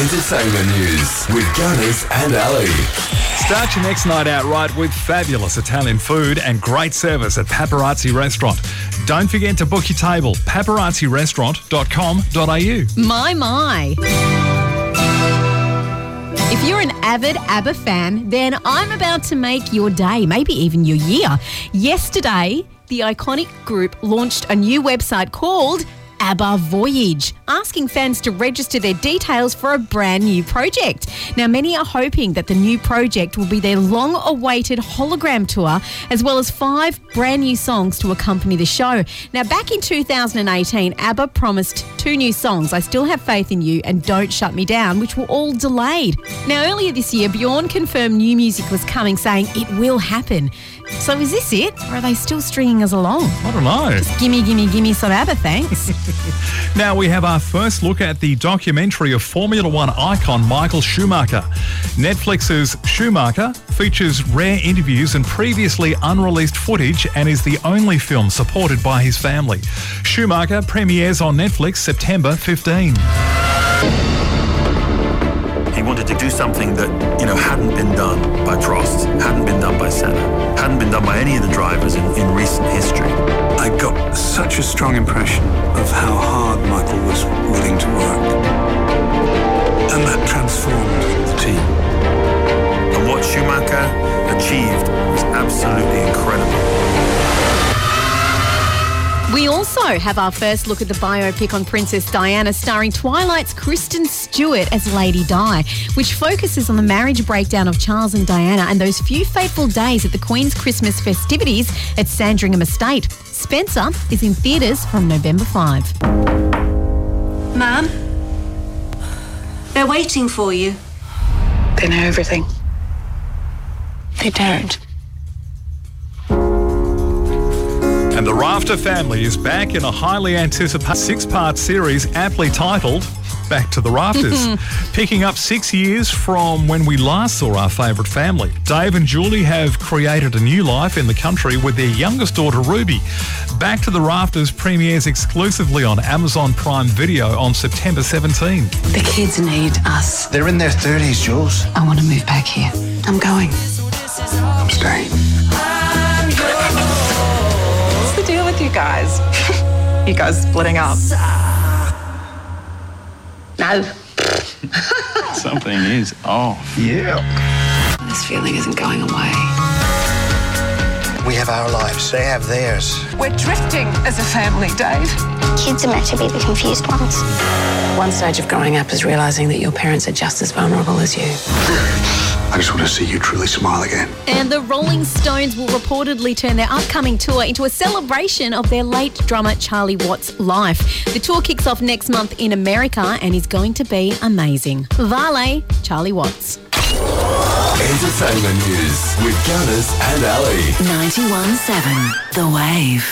Entertainment news with Gunners and Ali. Start your next night out right with fabulous Italian food and great service at Paparazzi Restaurant. Don't forget to book your table, paparazzirestaurant.com.au. My. If you're an avid ABBA fan, then I'm about to make your day, maybe even your year. Yesterday, the iconic group launched a new website called ABBA Voyage, asking fans to register their details for a brand new project. Now, many are hoping that the new project will be their long-awaited hologram tour, as well as 5 brand new songs to accompany the show. Now, back in 2018, ABBA promised 2 new songs, I Still Have Faith in You and Don't Shut Me Down, which were all delayed. Now, earlier this year, Bjorn confirmed new music was coming, saying it will happen. So is this it, or are they still stringing us along? I don't know. Just gimme some ABBA, thanks. Now we have our first look at the documentary of Formula One icon Michael Schumacher. Netflix's Schumacher features rare interviews and previously unreleased footage and is the only film supported by his family. Schumacher premieres on Netflix September 15. He wanted to do something that, hadn't been done by Prost, hadn't been done by Senna, hadn't been done by any of the drivers in recent history. I got such a strong impression of how hard Michael was willing to work. And that transformed the team. And what Schumacher achieved was absolutely incredible. We also have our first look at the biopic on Princess Diana, starring Twilight's Kristen Stewart as Lady Di, which focuses on the marriage breakdown of Charles and Diana and those few fateful days at the Queen's Christmas festivities at Sandringham Estate. Spencer is in theatres from November 5. Ma'am, they're waiting for you. They know everything. They don't. And the Rafter family is back in a highly anticipated 6-part series aptly titled Back to the Rafters, picking up 6 years from when we last saw our favourite family. Dave and Julie have created a new life in the country with their youngest daughter Ruby. Back to the Rafters premieres exclusively on Amazon Prime Video on September 17. The kids need us. They're in their 30s, Jules. I want to move back here. I'm going. I'm staying. What's the deal with you guys? You guys splitting up? No. Something is off. Yeah. This feeling isn't going away. We have our lives. They have theirs. We're drifting as a family, Dave. Kids are meant to be the confused ones. One stage of growing up is realising that your parents are just as vulnerable as you. I just want to see you truly smile again. And the Rolling Stones will reportedly turn their upcoming tour into a celebration of their late drummer Charlie Watts' life. The tour kicks off next month in America and is going to be amazing. Vale, Charlie Watts. Entertainment news with Gunners and Ali. 91.7 The Wave.